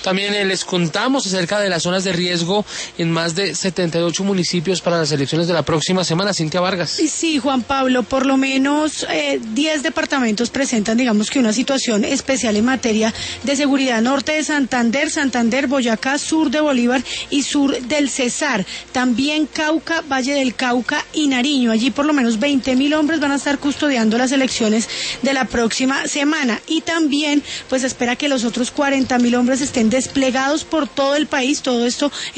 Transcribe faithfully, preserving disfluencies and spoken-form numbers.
También eh, les contamos acerca de las zonas de riesgo en más de setenta y ocho municipios para las elecciones de la próxima semana. Cintia Vargas. Sí, Juan Pablo, por lo menos eh, diez departamentos presentan, digamos que una situación especial en materia de seguridad. Norte de Santander, Santander, Boyacá, sur de Bolívar y sur del Cesar. También Cauca, Valle del Cauca y Nariño. Allí por lo menos veinte mil hombres van a estar custodiando las elecciones de la próxima semana. Y también, pues espera que los otros cuarenta mil hombres estén desplegados por todo el país. Todo esto